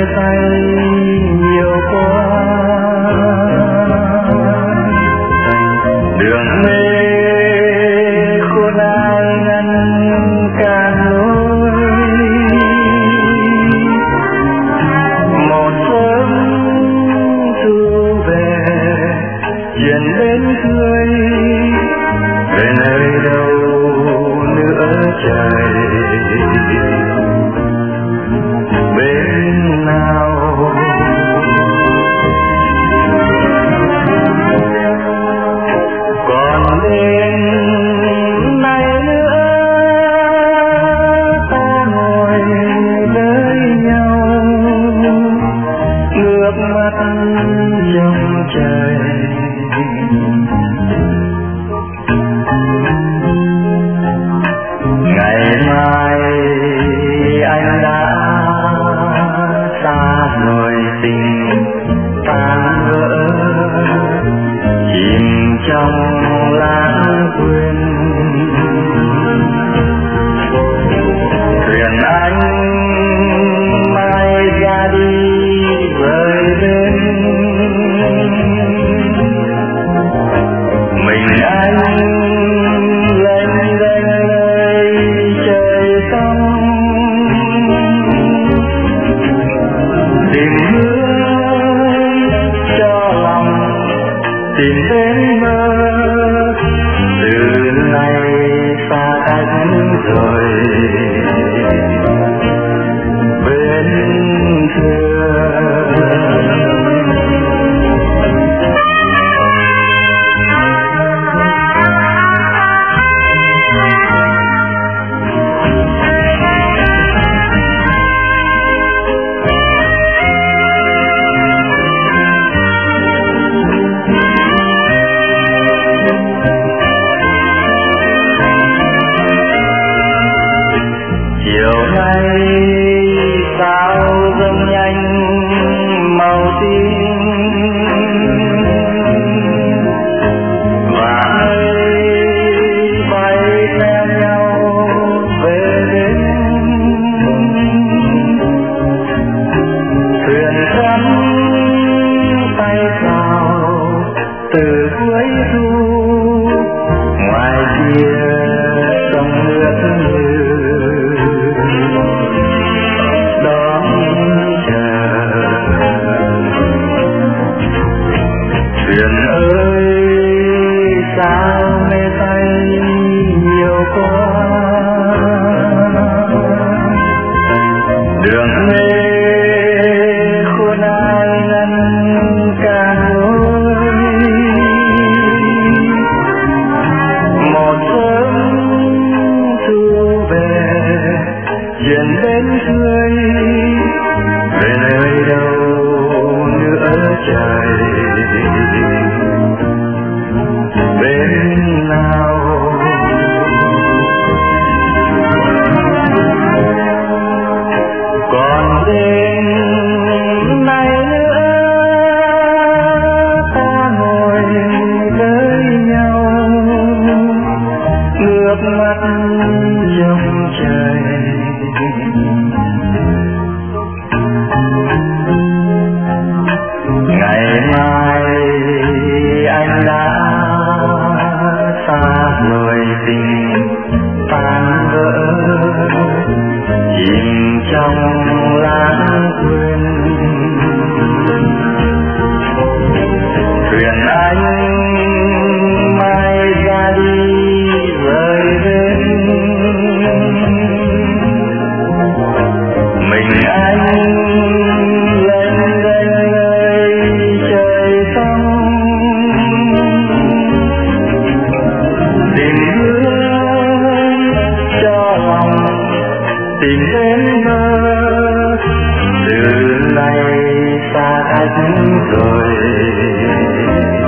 tay nhiều quá, đường mê khôn ai ngăn cản lối. Một sớm thu về chuyện đến cười, về nơi đâu nữa trời, bên nào. Còn đêm nay nữa ta ngồi với nhau, nước mắt trong trời. Ngày mai anh đã xa rồi, tình tan vỡ chìm trong lãng quên. Thuyền anh mai ra đi rời bên, mình anh lênh đênh nơi trời sông, tìm hướng cho lòng, tìm đến mơ. Từ nay xa cách rồi bên thương. Chiều nay sao dâng nhanh màu tím, và mây bay theo nhau về đến. Thuyền cắm tay vào từ cuối thu, ngoài kia sông nước như đón chờ. Thuyền ơi sao mê tay nhiều quá, đường mê khôn ai ngăn cản lối. Một sớm thu về chuyện đến cười, về nơi đâu nữa trời, bên nào. Còn đêm nay nữa ta ngồi với nhau, nước mắt trong trời. Ngày mai anh đã xa rồi, tình tan vỡ chìm trong lãng quên. Thuyền anh mai ra đi rời bên, mình anh lênh đênh nơi trời sông, tìm hướng cho lòng, tìm đến mơ. Từ nay xa cách rồi